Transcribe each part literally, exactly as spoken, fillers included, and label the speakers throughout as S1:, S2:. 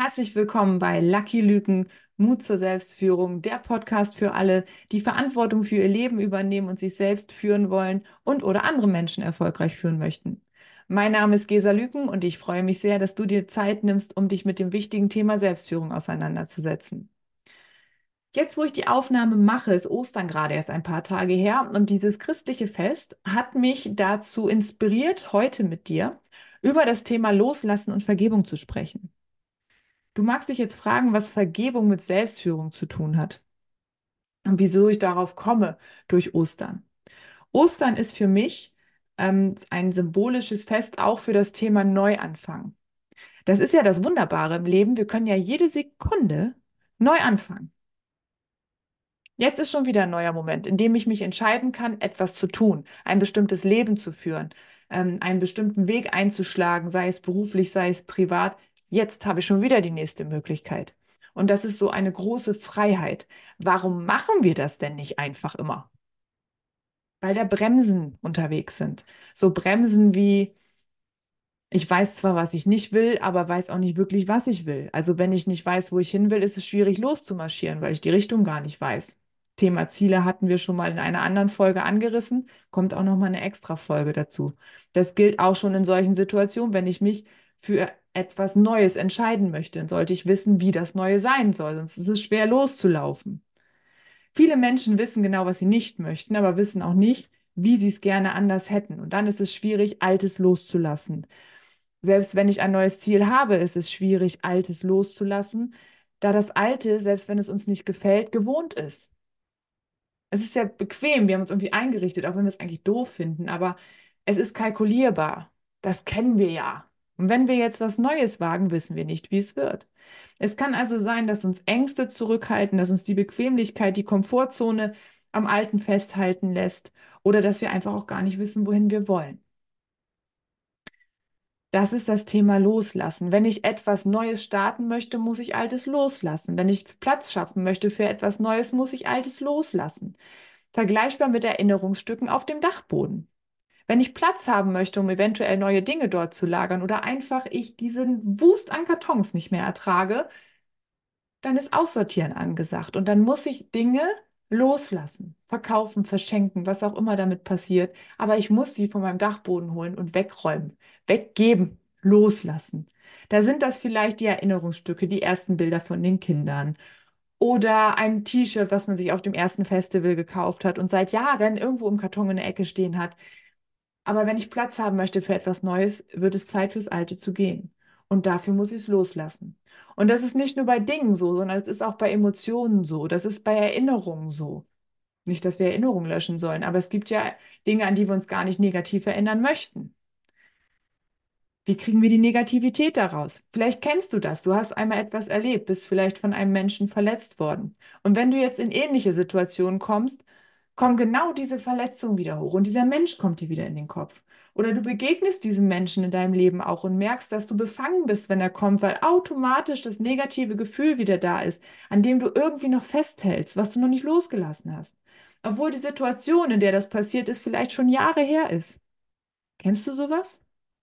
S1: Herzlich willkommen bei Lucky Lüken, Mut zur Selbstführung, der Podcast für alle, die Verantwortung für ihr Leben übernehmen und sich selbst führen wollen und oder andere Menschen erfolgreich führen möchten. Mein Name ist Gesa Lüken und ich freue mich sehr, dass du dir Zeit nimmst, um dich mit dem wichtigen Thema Selbstführung auseinanderzusetzen. Jetzt, wo ich die Aufnahme mache, ist Ostern gerade erst ein paar Tage her und dieses christliche Fest hat mich dazu inspiriert, heute mit dir über das Thema Loslassen und Vergebung zu sprechen. Du magst dich jetzt fragen, was Vergebung mit Selbstführung zu tun hat und wieso ich darauf komme durch Ostern. Ostern ist für mich ähm, ein symbolisches Fest auch für das Thema Neuanfang. Das ist ja das Wunderbare im Leben. Wir können ja jede Sekunde neu anfangen. Jetzt ist schon wieder ein neuer Moment, in dem ich mich entscheiden kann, etwas zu tun, ein bestimmtes Leben zu führen, ähm, einen bestimmten Weg einzuschlagen, sei es beruflich, sei es privat. Jetzt habe ich schon wieder die nächste Möglichkeit. Und das ist so eine große Freiheit. Warum machen wir das denn nicht einfach immer? Weil da Bremsen unterwegs sind. So Bremsen wie, ich weiß zwar, was ich nicht will, aber weiß auch nicht wirklich, was ich will. Also wenn ich nicht weiß, wo ich hin will, ist es schwierig loszumarschieren, weil ich die Richtung gar nicht weiß. Thema Ziele hatten wir schon mal in einer anderen Folge angerissen, kommt auch noch mal eine extra Folge dazu. Das gilt auch schon in solchen Situationen, wenn ich mich für etwas Neues entscheiden möchte, dann sollte ich wissen, wie das Neue sein soll, sonst ist es schwer loszulaufen. Viele Menschen wissen genau, was sie nicht möchten, aber wissen auch nicht, wie sie es gerne anders hätten. Und dann ist es schwierig, Altes loszulassen. Selbst wenn ich ein neues Ziel habe, ist es schwierig, Altes loszulassen, da das Alte, selbst wenn es uns nicht gefällt, gewohnt ist. Es ist ja bequem, wir haben uns irgendwie eingerichtet, auch wenn wir es eigentlich doof finden, aber es ist kalkulierbar. Das kennen wir ja. Und wenn wir jetzt was Neues wagen, wissen wir nicht, wie es wird. Es kann also sein, dass uns Ängste zurückhalten, dass uns die Bequemlichkeit, die Komfortzone am Alten festhalten lässt oder dass wir einfach auch gar nicht wissen, wohin wir wollen. Das ist das Thema Loslassen. Wenn ich etwas Neues starten möchte, muss ich Altes loslassen. Wenn ich Platz schaffen möchte für etwas Neues, muss ich Altes loslassen. Vergleichbar mit Erinnerungsstücken auf dem Dachboden. Wenn ich Platz haben möchte, um eventuell neue Dinge dort zu lagern oder einfach ich diesen Wust an Kartons nicht mehr ertrage, dann ist Aussortieren angesagt und dann muss ich Dinge loslassen, verkaufen, verschenken, was auch immer damit passiert. Aber ich muss sie von meinem Dachboden holen und wegräumen, weggeben, loslassen. Da sind das vielleicht die Erinnerungsstücke, die ersten Bilder von den Kindern oder ein T-Shirt, was man sich auf dem ersten Festival gekauft hat und seit Jahren irgendwo im Karton in der Ecke stehen hat. Aber wenn ich Platz haben möchte für etwas Neues, wird es Zeit fürs Alte zu gehen. Und dafür muss ich es loslassen. Und das ist nicht nur bei Dingen so, sondern es ist auch bei Emotionen so. Das ist bei Erinnerungen so. Nicht, dass wir Erinnerungen löschen sollen, aber es gibt ja Dinge, an die wir uns gar nicht negativ erinnern möchten. Wie kriegen wir die Negativität daraus? Vielleicht kennst du das. Du hast einmal etwas erlebt, bist vielleicht von einem Menschen verletzt worden. Und wenn du jetzt in ähnliche Situationen kommst, kommen genau diese Verletzungen wieder hoch und dieser Mensch kommt dir wieder in den Kopf. Oder du begegnest diesem Menschen in deinem Leben auch und merkst, dass du befangen bist, wenn er kommt, weil automatisch das negative Gefühl wieder da ist, an dem du irgendwie noch festhältst, was du noch nicht losgelassen hast. Obwohl die Situation, in der das passiert ist, vielleicht schon Jahre her ist. Kennst du sowas?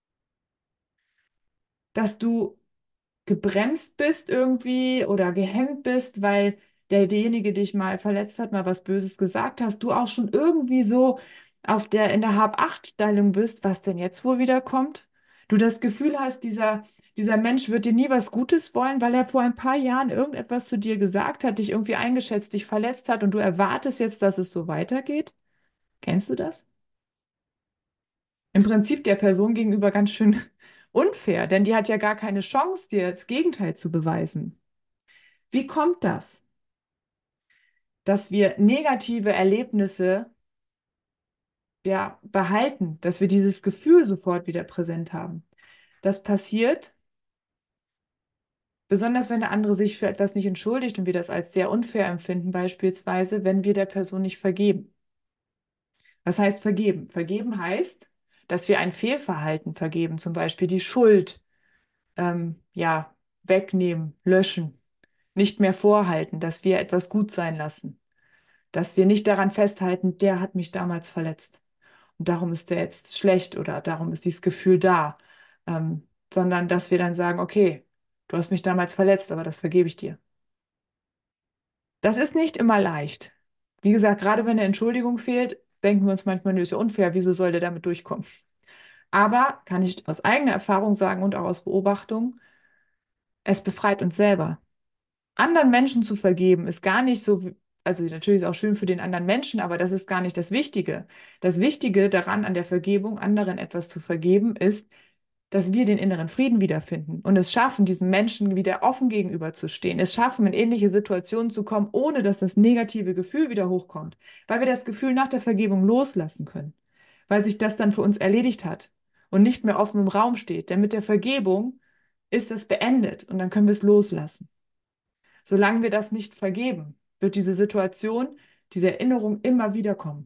S1: Dass du gebremst bist irgendwie oder gehemmt bist, weil der, derjenige dich mal verletzt hat, mal was Böses gesagt hast, du auch schon irgendwie so auf der, in der Hab-Acht-Stellung bist, was denn jetzt wohl wieder kommt? Du das Gefühl hast, dieser, dieser Mensch wird dir nie was Gutes wollen, weil er vor ein paar Jahren irgendetwas zu dir gesagt hat, dich irgendwie eingeschätzt, dich verletzt hat und du erwartest jetzt, dass es so weitergeht? Kennst du das? Im Prinzip der Person gegenüber ganz schön unfair, denn die hat ja gar keine Chance, dir das Gegenteil zu beweisen. Wie kommt das, dass wir negative Erlebnisse ja behalten, dass wir dieses Gefühl sofort wieder präsent haben? Das passiert, besonders wenn der andere sich für etwas nicht entschuldigt und wir das als sehr unfair empfinden, beispielsweise, wenn wir der Person nicht vergeben. Was heißt vergeben? Vergeben heißt, dass wir ein Fehlverhalten vergeben, zum Beispiel die Schuld, ähm, ja, wegnehmen, löschen, nicht mehr vorhalten, dass wir etwas gut sein lassen, dass wir nicht daran festhalten, der hat mich damals verletzt und darum ist der jetzt schlecht oder darum ist dieses Gefühl da, ähm, sondern dass wir dann sagen, okay, Du hast mich damals verletzt, aber das vergebe ich dir. Das ist nicht immer leicht. Wie gesagt, gerade wenn eine Entschuldigung fehlt, denken wir uns manchmal, nö, ist ja unfair, wieso soll der damit durchkommen? Aber kann ich aus eigener Erfahrung sagen und auch aus Beobachtung, es befreit uns selber. Anderen Menschen zu vergeben ist gar nicht so, wie- also natürlich ist es auch schön für den anderen Menschen, aber das ist gar nicht das Wichtige. Das Wichtige daran, an der Vergebung, anderen etwas zu vergeben, ist, dass wir den inneren Frieden wiederfinden und es schaffen, diesen Menschen wieder offen gegenüberzustehen. Es schaffen, in ähnliche Situationen zu kommen, ohne dass das negative Gefühl wieder hochkommt, weil wir das Gefühl nach der Vergebung loslassen können, weil sich das dann für uns erledigt hat und nicht mehr offen im Raum steht. Denn mit der Vergebung ist es beendet und dann können wir es loslassen. Solange wir das nicht vergeben, wird diese Situation, diese Erinnerung immer wieder kommen.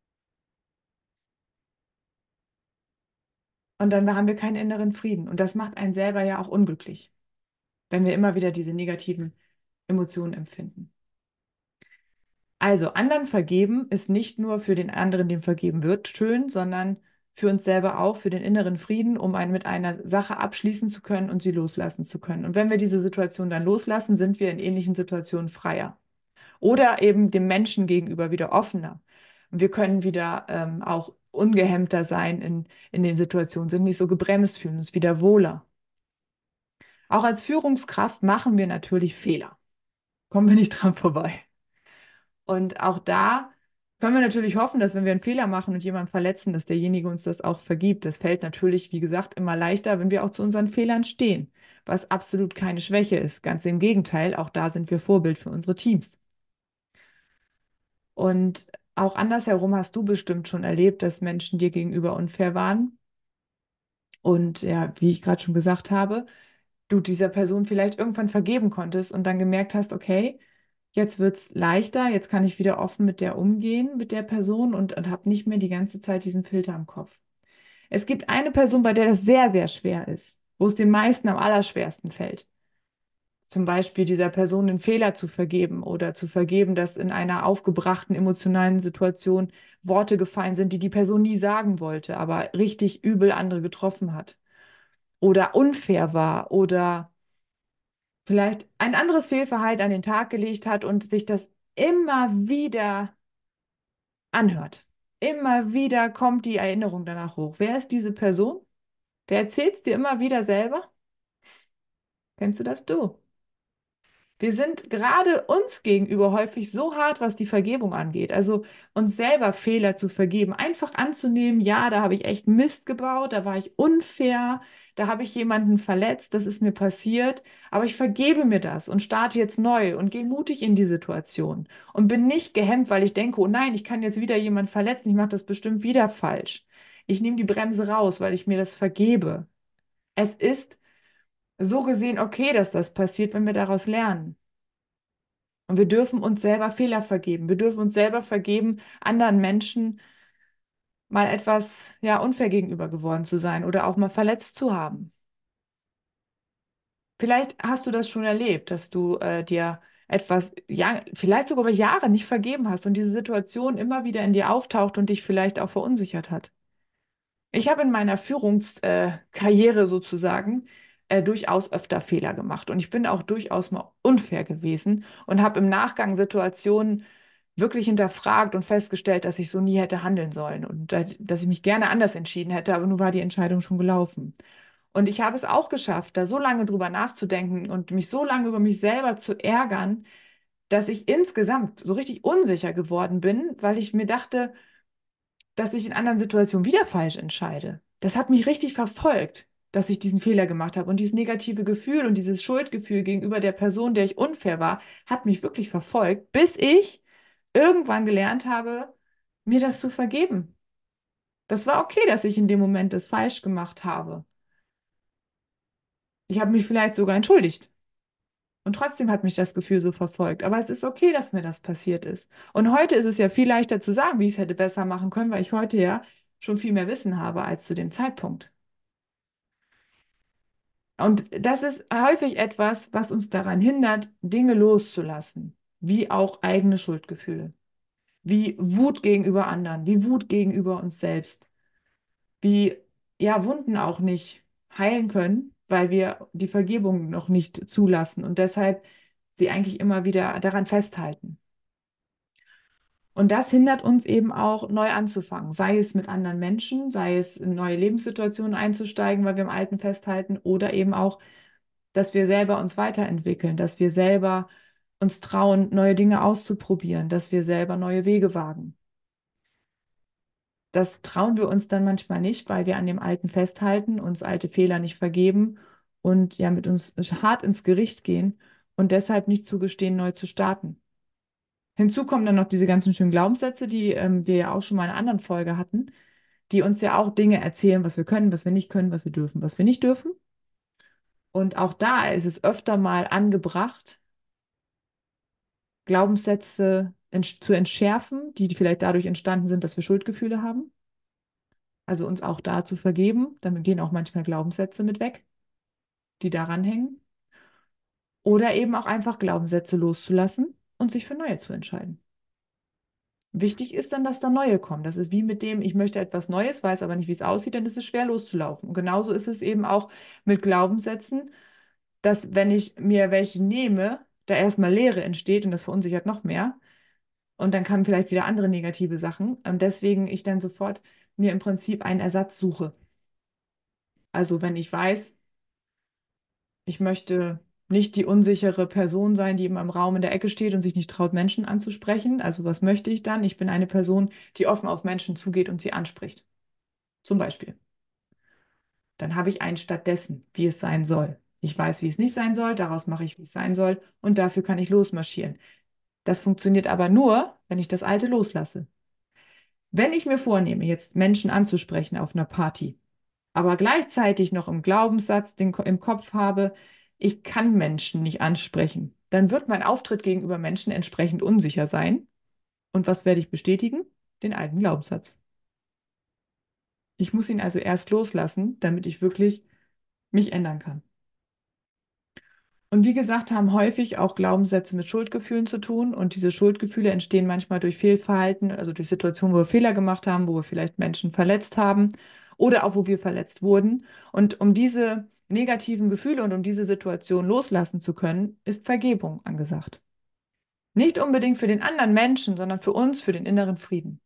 S1: Und dann haben wir keinen inneren Frieden. Und das macht einen selber ja auch unglücklich, wenn wir immer wieder diese negativen Emotionen empfinden. Also anderen vergeben ist nicht nur für den anderen, dem vergeben wird, schön, sondern für uns selber auch, für den inneren Frieden, um ein, mit einer Sache abschließen zu können und sie loslassen zu können. Und wenn wir diese Situation dann loslassen, sind wir in ähnlichen Situationen freier. Oder eben dem Menschen gegenüber wieder offener. Und wir können wieder ähm, auch ungehemmter sein in, in den Situationen, sind nicht so gebremst, fühlen uns wieder wohler. Auch als Führungskraft machen wir natürlich Fehler. Kommen wir nicht dran vorbei. Und auch da können wir natürlich hoffen, dass wenn wir einen Fehler machen und jemanden verletzen, dass derjenige uns das auch vergibt. Das fällt natürlich, wie gesagt, immer leichter, wenn wir auch zu unseren Fehlern stehen, was absolut keine Schwäche ist. Ganz im Gegenteil, auch da sind wir Vorbild für unsere Teams. Und auch andersherum hast du bestimmt schon erlebt, dass Menschen dir gegenüber unfair waren. Und ja, wie ich gerade schon gesagt habe, du dieser Person vielleicht irgendwann vergeben konntest und dann gemerkt hast, okay, jetzt wird's leichter, jetzt kann ich wieder offen mit der umgehen, mit der Person und, und habe nicht mehr die ganze Zeit diesen Filter im Kopf. Es gibt eine Person, bei der das sehr, sehr schwer ist, wo es den meisten am allerschwersten fällt. Zum Beispiel dieser Person einen Fehler zu vergeben oder zu vergeben, dass in einer aufgebrachten emotionalen Situation Worte gefallen sind, die die Person nie sagen wollte, aber richtig übel andere getroffen hat oder unfair war oder vielleicht ein anderes Fehlverhalten an den Tag gelegt hat und sich das immer wieder anhört. Immer wieder kommt die Erinnerung danach hoch. Wer ist diese Person? Wer erzählt es dir immer wieder selber? Kennst du das? Du. Wir sind gerade uns gegenüber häufig so hart, was die Vergebung angeht. Also uns selber Fehler zu vergeben, einfach anzunehmen, ja, da habe ich echt Mist gebaut, da war ich unfair, da habe ich jemanden verletzt, das ist mir passiert, aber ich vergebe mir das und starte jetzt neu und gehe mutig in die Situation und bin nicht gehemmt, weil ich denke, oh nein, ich kann jetzt wieder jemanden verletzen, ich mache das bestimmt wieder falsch. Ich nehme die Bremse raus, weil ich mir das vergebe. Es ist so gesehen okay, dass das passiert, wenn wir daraus lernen. Und wir dürfen uns selber Fehler vergeben. Wir dürfen uns selber vergeben, anderen Menschen mal etwas, ja, unfair gegenüber geworden zu sein oder auch mal verletzt zu haben. Vielleicht hast du das schon erlebt, dass du äh, dir etwas, ja, vielleicht sogar über Jahre nicht vergeben hast und diese Situation immer wieder in dir auftaucht und dich vielleicht auch verunsichert hat. Ich habe in meiner Führungskarriere äh, Karriere sozusagen äh, durchaus öfter Fehler gemacht und ich bin auch durchaus mal unfair gewesen und habe im Nachgang Situationen wirklich hinterfragt und festgestellt, dass ich so nie hätte handeln sollen und äh, dass ich mich gerne anders entschieden hätte, aber nun war die Entscheidung schon gelaufen. Und ich habe es auch geschafft, da so lange drüber nachzudenken und mich so lange über mich selber zu ärgern, dass ich insgesamt so richtig unsicher geworden bin, weil ich mir dachte, dass ich in anderen Situationen wieder falsch entscheide. Das hat mich richtig verfolgt, dass ich diesen Fehler gemacht habe. Und dieses negative Gefühl und dieses Schuldgefühl gegenüber der Person, der ich unfair war, hat mich wirklich verfolgt, bis ich irgendwann gelernt habe, mir das zu vergeben. Das war okay, dass ich in dem Moment das falsch gemacht habe. Ich habe mich vielleicht sogar entschuldigt. Und trotzdem hat mich das Gefühl so verfolgt. Aber es ist okay, dass mir das passiert ist. Und heute ist es ja viel leichter zu sagen, wie ich es hätte besser machen können, weil ich heute ja schon viel mehr Wissen habe als zu dem Zeitpunkt. Und das ist häufig etwas, was uns daran hindert, Dinge loszulassen, wie auch eigene Schuldgefühle, wie Wut gegenüber anderen, wie Wut gegenüber uns selbst, wie ja Wunden auch nicht heilen können, weil wir die Vergebung noch nicht zulassen und deshalb sie eigentlich immer wieder daran festhalten. Und das hindert uns eben auch, neu anzufangen, sei es mit anderen Menschen, sei es in neue Lebenssituationen einzusteigen, weil wir im Alten festhalten, oder eben auch, dass wir selber uns weiterentwickeln, dass wir selber uns trauen, neue Dinge auszuprobieren, dass wir selber neue Wege wagen. Das trauen wir uns dann manchmal nicht, weil wir an dem Alten festhalten, uns alte Fehler nicht vergeben und ja mit uns hart ins Gericht gehen und deshalb nicht zugestehen, neu zu starten. Hinzu kommen dann noch diese ganzen schönen Glaubenssätze, die ähm, wir ja auch schon mal in einer anderen Folge hatten, die uns ja auch Dinge erzählen, was wir können, was wir nicht können, was wir dürfen, was wir nicht dürfen. Und auch da ist es öfter mal angebracht, Glaubenssätze entsch- zu entschärfen, die vielleicht dadurch entstanden sind, dass wir Schuldgefühle haben. Also uns auch da zu vergeben. Damit gehen auch manchmal Glaubenssätze mit weg, die daran hängen. Oder eben auch einfach Glaubenssätze loszulassen und sich für neue zu entscheiden. Wichtig ist dann, dass da neue kommen. Das ist wie mit dem, ich möchte etwas Neues, weiß aber nicht, wie es aussieht, dann ist es schwer loszulaufen. Und genauso ist es eben auch mit Glaubenssätzen, dass wenn ich mir welche nehme, da erstmal Leere entsteht und das verunsichert noch mehr. Und dann kamen vielleicht wieder andere negative Sachen. Und deswegen ich dann sofort mir im Prinzip einen Ersatz suche. Also wenn ich weiß, ich möchte nicht die unsichere Person sein, die immer im Raum in der Ecke steht und sich nicht traut, Menschen anzusprechen. Also was möchte ich dann? Ich bin eine Person, die offen auf Menschen zugeht und sie anspricht. Zum Beispiel. Dann habe ich einen stattdessen, wie es sein soll. Ich weiß, wie es nicht sein soll, daraus mache ich, wie es sein soll und dafür kann ich losmarschieren. Das funktioniert aber nur, wenn ich das Alte loslasse. Wenn ich mir vornehme, jetzt Menschen anzusprechen auf einer Party, aber gleichzeitig noch im Glaubenssatz den, Ko- im Kopf habe, ich kann Menschen nicht ansprechen, dann wird mein Auftritt gegenüber Menschen entsprechend unsicher sein. Und was werde ich bestätigen? Den alten Glaubenssatz. Ich muss ihn also erst loslassen, damit ich wirklich mich ändern kann. Und wie gesagt, haben häufig auch Glaubenssätze mit Schuldgefühlen zu tun. Und diese Schuldgefühle entstehen manchmal durch Fehlverhalten, also durch Situationen, wo wir Fehler gemacht haben, wo wir vielleicht Menschen verletzt haben oder auch wo wir verletzt wurden. Und um diese negativen Gefühle und um diese Situation loslassen zu können, ist Vergebung angesagt. Nicht unbedingt für den anderen Menschen, sondern für uns, für den inneren Frieden.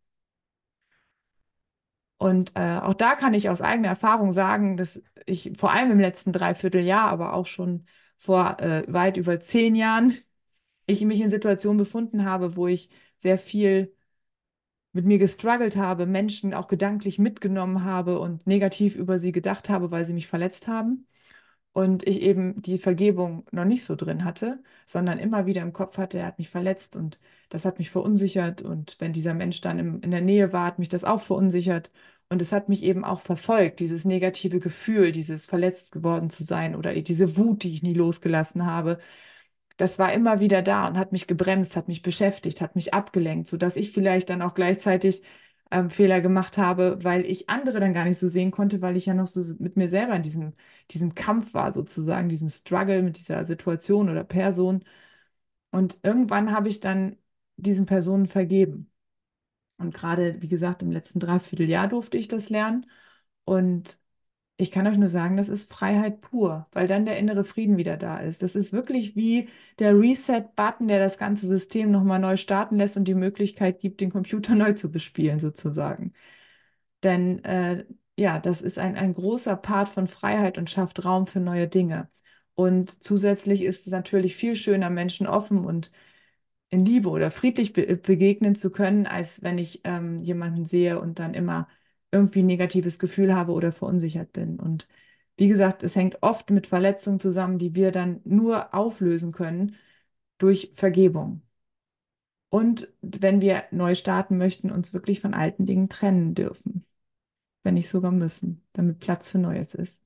S1: Und äh, auch da kann ich aus eigener Erfahrung sagen, dass ich vor allem im letzten Dreivierteljahr, aber auch schon vor äh, weit über zehn Jahren, ich mich in Situationen befunden habe, wo ich sehr viel mit mir gestruggelt habe, Menschen auch gedanklich mitgenommen habe und negativ über sie gedacht habe, weil sie mich verletzt haben. Und ich eben die Vergebung noch nicht so drin hatte, sondern immer wieder im Kopf hatte, er hat mich verletzt und das hat mich verunsichert. Und wenn dieser Mensch dann im, in der Nähe war, hat mich das auch verunsichert. Und es hat mich eben auch verfolgt, dieses negative Gefühl, dieses verletzt geworden zu sein oder diese Wut, die ich nie losgelassen habe. Das war immer wieder da und hat mich gebremst, hat mich beschäftigt, hat mich abgelenkt, sodass ich vielleicht dann auch gleichzeitig ähm, Fehler gemacht habe, weil ich andere dann gar nicht so sehen konnte, weil ich ja noch so mit mir selber in diesem, diesem Kampf war, sozusagen, diesem Struggle mit dieser Situation oder Person. Und irgendwann habe ich dann diesen Personen vergeben. Und gerade, wie gesagt, im letzten Dreivierteljahr durfte ich das lernen. Und ich kann euch nur sagen, das ist Freiheit pur, weil dann der innere Frieden wieder da ist. Das ist wirklich wie der Reset-Button, der das ganze System nochmal neu starten lässt und die Möglichkeit gibt, den Computer neu zu bespielen, sozusagen. Denn äh, ja, das ist ein, ein großer Part von Freiheit und schafft Raum für neue Dinge. Und zusätzlich ist es natürlich viel schöner, Menschen offen und in Liebe oder friedlich be begegnen zu können, als wenn ich ähm, jemanden sehe und dann immer irgendwie ein negatives Gefühl habe oder verunsichert bin. Und wie gesagt, es hängt oft mit Verletzungen zusammen, die wir dann nur auflösen können durch Vergebung. Und wenn wir neu starten möchten, uns wirklich von alten Dingen trennen dürfen, wenn nicht sogar müssen, damit Platz für Neues ist.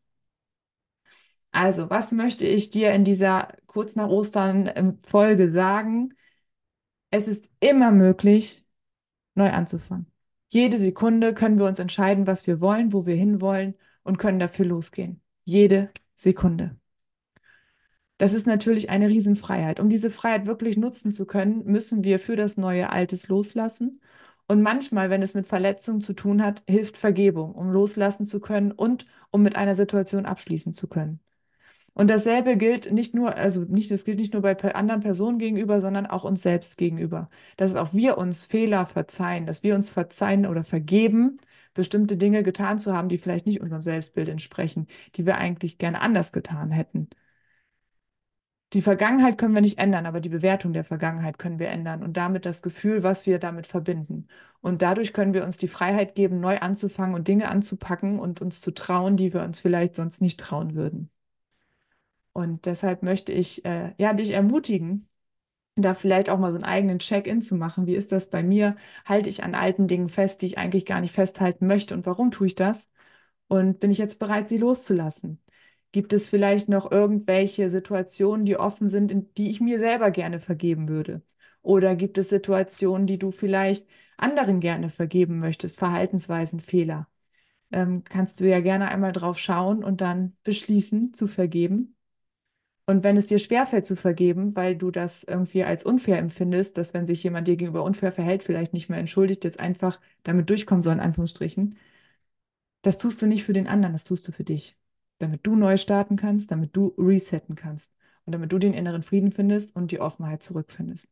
S1: Also, was möchte ich dir in dieser kurz nach Ostern ähm, Folge sagen? Es ist immer möglich, neu anzufangen. Jede Sekunde können wir uns entscheiden, was wir wollen, wo wir hinwollen und können dafür losgehen. Jede Sekunde. Das ist natürlich eine Riesenfreiheit. Um diese Freiheit wirklich nutzen zu können, müssen wir für das neue Altes loslassen. Und manchmal, wenn es mit Verletzungen zu tun hat, hilft Vergebung, um loslassen zu können und um mit einer Situation abschließen zu können. Und dasselbe gilt nicht nur, also nicht, das gilt nicht nur bei pe- anderen Personen gegenüber, sondern auch uns selbst gegenüber. Dass auch wir uns Fehler verzeihen, dass wir uns verzeihen oder vergeben, bestimmte Dinge getan zu haben, die vielleicht nicht unserem Selbstbild entsprechen, die wir eigentlich gerne anders getan hätten. Die Vergangenheit können wir nicht ändern, aber die Bewertung der Vergangenheit können wir ändern und damit das Gefühl, was wir damit verbinden. Und dadurch können wir uns die Freiheit geben, neu anzufangen und Dinge anzupacken und uns zu trauen, die wir uns vielleicht sonst nicht trauen würden. Und deshalb möchte ich äh, ja dich ermutigen, da vielleicht auch mal so einen eigenen Check-in zu machen. Wie ist das bei mir? Halte ich an alten Dingen fest, die ich eigentlich gar nicht festhalten möchte? Und warum tue ich das? Und bin ich jetzt bereit, sie loszulassen? Gibt es vielleicht noch irgendwelche Situationen, die offen sind, in die ich mir selber gerne vergeben würde? Oder gibt es Situationen, die du vielleicht anderen gerne vergeben möchtest, Verhaltensweisen, Fehler? Ähm, kannst du ja gerne einmal drauf schauen und dann beschließen zu vergeben. Und wenn es dir schwerfällt zu vergeben, weil du das irgendwie als unfair empfindest, dass wenn sich jemand dir gegenüber unfair verhält, vielleicht nicht mehr entschuldigt, jetzt einfach damit durchkommen soll, in Anführungsstrichen, das tust du nicht für den anderen, das tust du für dich. Damit du neu starten kannst, damit du resetten kannst und damit du den inneren Frieden findest und die Offenheit zurückfindest.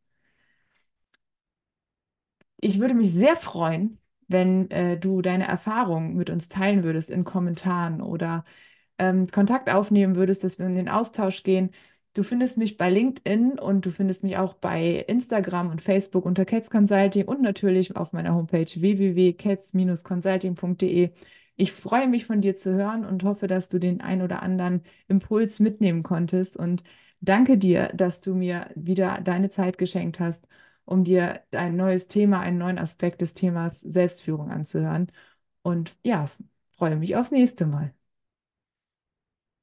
S1: Ich würde mich sehr freuen, wenn äh, du deine Erfahrungen mit uns teilen würdest in Kommentaren oder ähm, Kontakt aufnehmen würdest, dass wir in den Austausch gehen. Du findest mich bei LinkedIn und du findest mich auch bei Instagram und Facebook unter Cats Consulting und natürlich auf meiner Homepage w w w punkt cats Bindestrich consulting punkt de. Ich freue mich von dir zu hören und hoffe, dass du den ein oder anderen Impuls mitnehmen konntest und danke dir, dass du mir wieder deine Zeit geschenkt hast, um dir ein neues Thema, einen neuen Aspekt des Themas Selbstführung anzuhören. Und ja, freue mich aufs nächste Mal.